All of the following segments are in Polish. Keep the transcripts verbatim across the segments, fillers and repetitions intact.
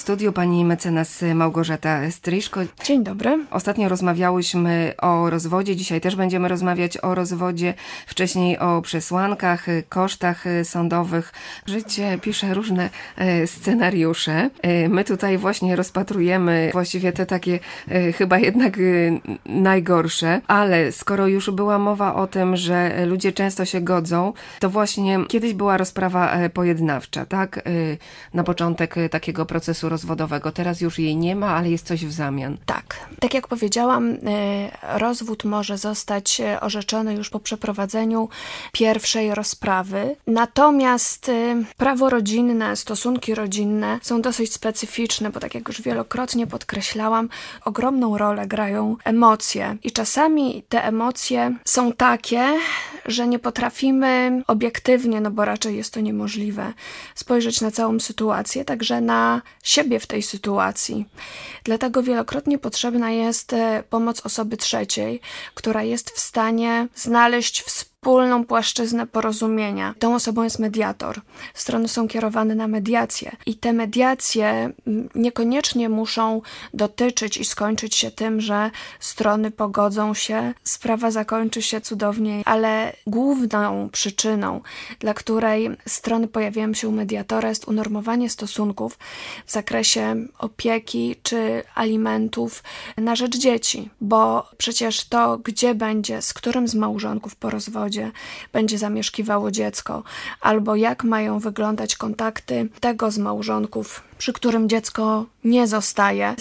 studiu pani mecenas Małgorzata Stryszko. Dzień dobry. Ostatnio rozmawiałyśmy o rozwodzie, dzisiaj też będziemy rozmawiać o rozwodzie, wcześniej o przesłankach, kosztach sądowych. Życie pisze różne scenariusze. My tutaj właśnie rozpatrujemy właściwie te takie chyba jednak najgorsze, ale skoro już była mowa o tym, że ludzie często się godzą, to właśnie kiedyś była rozprawa pojednawcza, tak? Na początek takiego procesu rozwodowego. Teraz już jej nie ma, ale jest coś w zamian. Tak. Tak jak powiedziałam, rozwód może zostać orzeczony już po przeprowadzeniu pierwszej rozprawy. Natomiast prawo rodzinne, stosunki rodzinne są dosyć specyficzne, bo tak jak już wielokrotnie podkreślałam, ogromną rolę grają emocje. I czasami te emocje są takie, że nie potrafimy obiektywnie, no bo raczej jest to niemożliwe, spojrzeć na całą sytuację, także na siebie w tej sytuacji. Dlatego wielokrotnie potrzebna jest pomoc osoby trzeciej, która jest w stanie znaleźć wspólną wspólną płaszczyznę porozumienia. Tą osobą jest mediator. Strony są kierowane na mediację i te mediacje niekoniecznie muszą dotyczyć i skończyć się tym, że strony pogodzą się, sprawa zakończy się cudownie, ale główną przyczyną, dla której strony pojawiają się u mediatora, jest unormowanie stosunków w zakresie opieki czy alimentów na rzecz dzieci, bo przecież to, gdzie będzie, z którym z małżonków po rozwodzie będzie zamieszkiwało dziecko, albo jak mają wyglądać kontakty tego z małżonków, przy którym dziecko nie zostaje,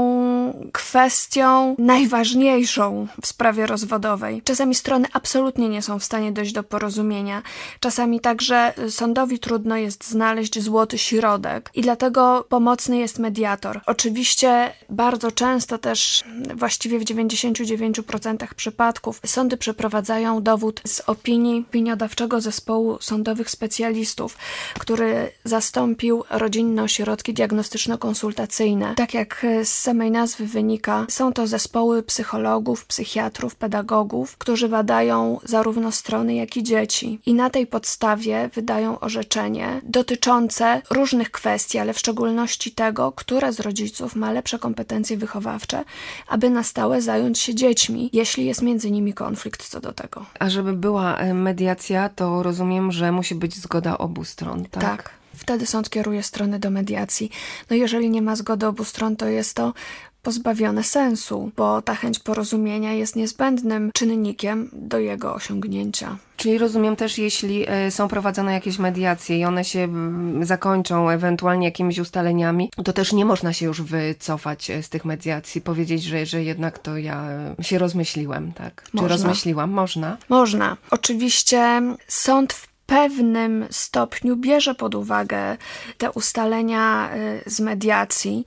są kwestią najważniejszą w sprawie rozwodowej. Czasami strony absolutnie nie są w stanie dojść do porozumienia. Czasami także sądowi trudno jest znaleźć złoty środek i dlatego pomocny jest mediator. Oczywiście bardzo często też, właściwie w dziewięćdziesiąt dziewięć procent przypadków, sądy przeprowadzają dowód z opinii opiniodawczego zespołu sądowych specjalistów, który zastąpił rodzinne ośrodki diagnostyczno-konsultacyjne. Tak jak z samej nazwy wynika, są to zespoły psychologów, psychiatrów, pedagogów, którzy badają zarówno strony, jak i dzieci. I na tej podstawie wydają orzeczenie dotyczące różnych kwestii, ale w szczególności tego, które z rodziców ma lepsze kompetencje wychowawcze, aby na stałe zająć się dziećmi, jeśli jest między nimi konflikt co do tego. A żeby była mediacja, to rozumiem, że musi być zgoda obu stron, tak? Tak. Wtedy sąd kieruje strony do mediacji. No jeżeli nie ma zgody obu stron, to jest to pozbawione sensu, bo ta chęć porozumienia jest niezbędnym czynnikiem do jego osiągnięcia. Czyli rozumiem też, jeśli są prowadzone jakieś mediacje i one się zakończą ewentualnie jakimiś ustaleniami, to też nie można się już wycofać z tych mediacji, powiedzieć, że, że jednak to ja się rozmyśliłem, tak? Można. Czy rozmyśliłam? Można? Można. Oczywiście sąd w pewnym stopniu bierze pod uwagę te ustalenia z mediacji,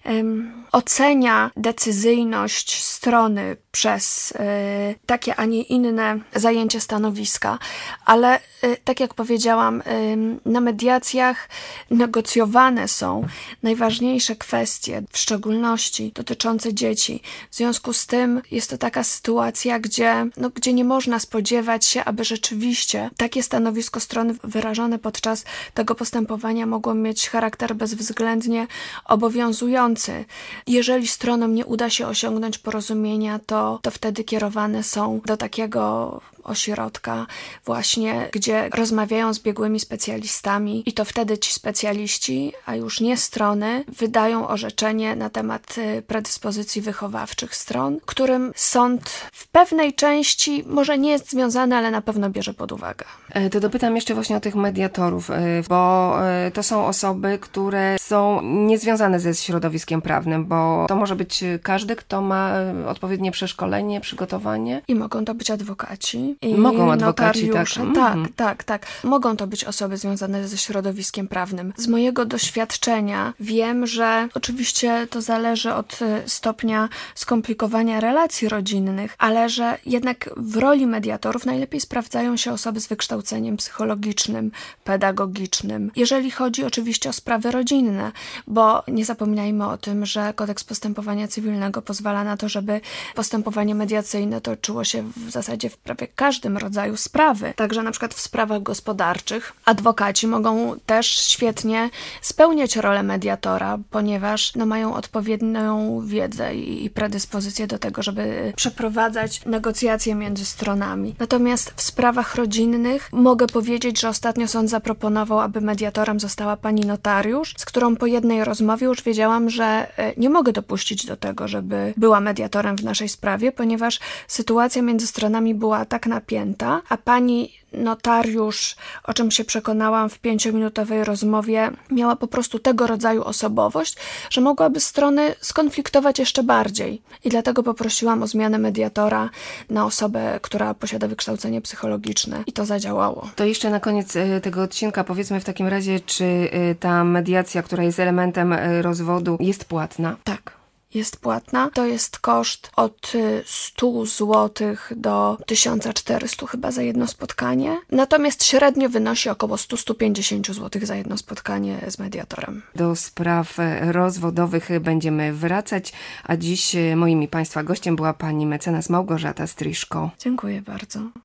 ocenia decyzyjność strony przez takie, a nie inne zajęcie stanowiska, ale tak jak powiedziałam, na mediacjach negocjowane są najważniejsze kwestie, w szczególności dotyczące dzieci. W związku z tym jest to taka sytuacja, gdzie, no, gdzie nie można spodziewać się, aby rzeczywiście takie stanowisko strony wyrażone podczas tego postępowania mogło mieć charakter bezwzględnie obowiązujący. Jeżeli stronom nie uda się osiągnąć porozumienia, to, to wtedy kierowane są do takiego ośrodka właśnie, gdzie rozmawiają z biegłymi specjalistami i to wtedy ci specjaliści, a już nie strony, wydają orzeczenie na temat predyspozycji wychowawczych stron, którym sąd w pewnej części może nie jest związany, ale na pewno bierze pod uwagę. To dopytam jeszcze właśnie o tych mediatorów, bo to są osoby, które są niezwiązane ze środowiskiem prawnym, bo to może być każdy, kto ma odpowiednie przeszkolenie, przygotowanie. I mogą to być adwokaci. I mogą adwokaci, tak. Tak, mm. tak, tak. Mogą to być osoby związane ze środowiskiem prawnym. Z mojego doświadczenia wiem, że oczywiście to zależy od stopnia skomplikowania relacji rodzinnych, ale że jednak w roli mediatorów najlepiej sprawdzają się osoby z wykształceniem psychologicznym, pedagogicznym. Jeżeli chodzi oczywiście o sprawy rodzinne, bo nie zapominajmy o tym, że Kodeks Postępowania Cywilnego pozwala na to, żeby postępowanie mediacyjne toczyło się w zasadzie w prawie każdym rodzaju sprawy. Także na przykład w sprawach gospodarczych adwokaci mogą też świetnie spełniać rolę mediatora, ponieważ no, mają odpowiednią wiedzę i, i predyspozycję do tego, żeby przeprowadzać negocjacje między stronami. Natomiast w sprawach rodzinnych mogę powiedzieć, że ostatnio sąd zaproponował, aby mediatorem została pani notariusz, z którą po jednej rozmowie już wiedziałam, że nie mogę dopuścić do tego, żeby była mediatorem w naszej sprawie, ponieważ sytuacja między stronami była tak napięta, a pani notariusz, o czym się przekonałam w pięciominutowej rozmowie, miała po prostu tego rodzaju osobowość, że mogłaby strony skonfliktować jeszcze bardziej. I dlatego poprosiłam o zmianę mediatora na osobę, która posiada wykształcenie psychologiczne i to zadziałało. To jeszcze na koniec tego odcinka powiedzmy w takim razie, czy ta mediacja, która jest elementem rozwodu, jest płatna? Tak. Jest płatna. To jest koszt od stu złotych do tysiąc czterysta chyba za jedno spotkanie. Natomiast średnio wynosi około sto do stu pięćdziesięciu złotych za jedno spotkanie z mediatorem. Do spraw rozwodowych będziemy wracać, a dziś moim i Państwa gościem była pani mecenas Małgorzata Stryszko. Dziękuję bardzo.